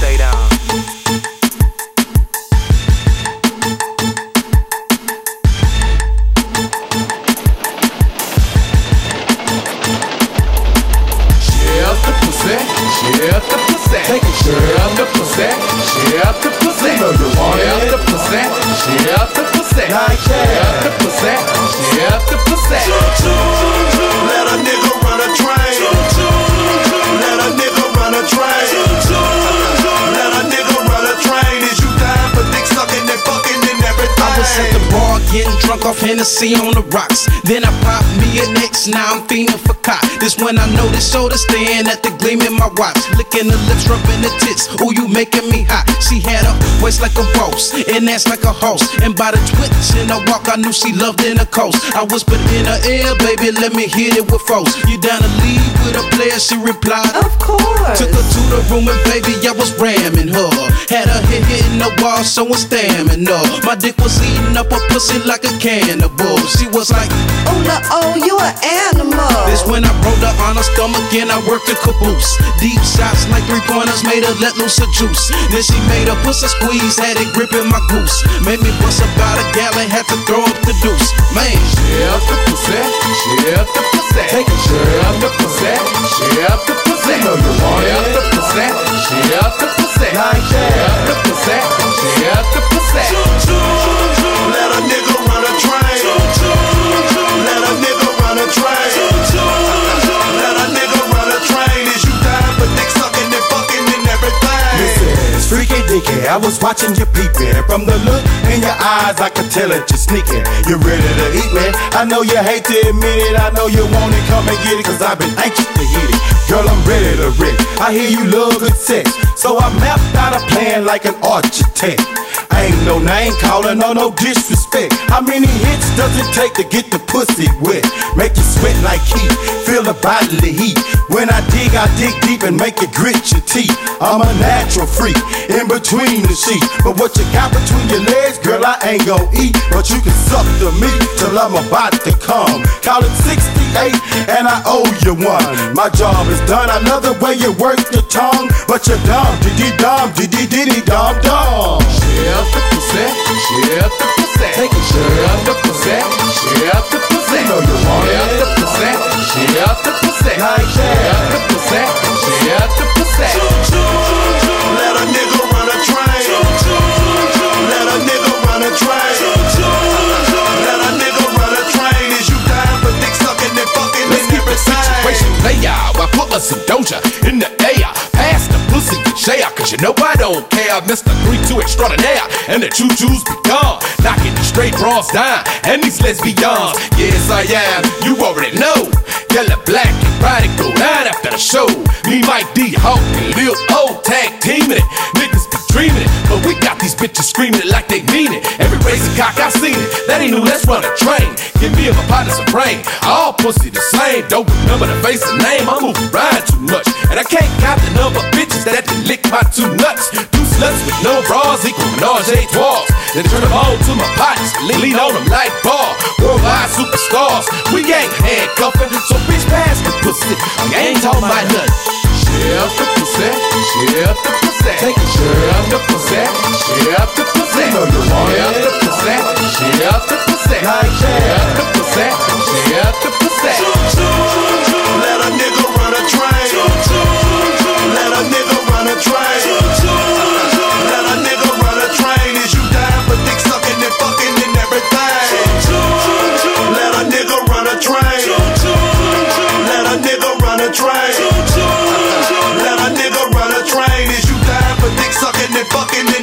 stay down. Shift the pussy, take it, shift the pussy, shift the pussy, shift the pussy, shift the pussy, shift the pussy, shift the pussy. Let a nigga run a train. Let a nigga run a train. Let a nigga run a train. Is you down for dick sucking and fucking and everything? I was at the bar getting drunk off Hennessy on the rocks. Then I popped me an X, now I'm fiending for cot. This when I noticed soda staring at the gleam in my watch. Licking the lips, rubbing the tits, ooh, you making me hot. She had a waist like a boss, and ass like a horse. And by the twitch in her walk, I knew she loved in the coast. I whispered in her ear, baby, let me hit it with force. You down to leave with a player, she replied, of course. Took her to the room and baby, I was ramming her. Had her head hitting the wall, so I'm stamina. My dick was eating up her pussy like a cannibal. She was like, oh no, oh, you an animal. This when I rolled her on her stomach and I worked the caboose. Deep shots like 3-pointers made her let loose her juice. Then she made her pussy squeeze, had it gripping my goose. Made me bust about a gallon, had to throw up the deuce. Man, shift the pussy, shift the pussy, take it, shift the pussy, shift the pussy, shift the pussy, shift the pussy, shift the pussy, shift the pussy. Let a nigga run a train. Let a nigga run a train. Let a nigga run a train. Is you down for dick sucking and fucking and everything? Mrs. Freaky Dicky, I was watching you peeping. From the look in your eyes, I could tell that you're sneaking. You ready to eat, man? I know you hate to admit it. I know you want it, come and get it, cause I've been anxious to hit it. Girl, I'm ready to rip. I hear you love good sex, so I mapped out a plan like an architect. I ain't no name calling or no disrespect. How many hits does it take to get the pussy wet? Make you sweat like heat, feel the bodily heat. When I dig deep and make you grit your teeth. I'm a natural freak, in between the sheets. But what you got between your legs, girl, I ain't gon' eat. But you can suck the meat till I'm about to come. Call it 68 and I owe you one. My job is done, I love the way you work your tongue. But you're dumb, diddy-dum, diddy-diddy-dum-dum. Shift the pussy, shift the pussy, take it, shift the pussy, shift the pussy, shift the pussy, shift the pussy, shift the pussy, shift the pussy. Let a nigga run a train. Let a nigga run a train. Let a nigga run a train. Is you down for dick sucking and fucking and everything? Situation play out, I put some doja in the air. Pass the pussy and share, cause you know I don't care. Mr. 3-2 extraordinaire, and the choo-choos be gone. Knocking the straight bras down, and these lesbians. Yes, I am, you already know. Yellow, black, and ride it, go down after the show. Me, Mike D, Hawk, and Lil O, tag teaming it. Niggas be dreaming it, but we got these bitches screaming it like they mean it. Every razor cock I seen it, that ain't new, let's run a train. Give me and my partner some brain, all pussy the same. Don't remember the face and name, I'm moving around too much. And I can't count the number of bitches that can lick my two nuts. Two sluts with no bras equal menage a trois. Then turn them on to my partners, lean on them like ball. Worldwide superstars, we ain't handcuffing, so bitch pass the pussy, I ain't talking about nothing. Shift the pussy, shift the pussy, take it, shift the pussy, shift the pussy, shift the pussy, shift the pussy, shift the pussy, shift the pussy. Let a nigga run a train. Let a nigga run a train. Let a nigga run a train. Is you down for dick sucking and fucking and everything? Let a nigga run a train. Let a nigga run a train. Let a nigga run a train. Is you down for dick sucking and fucking and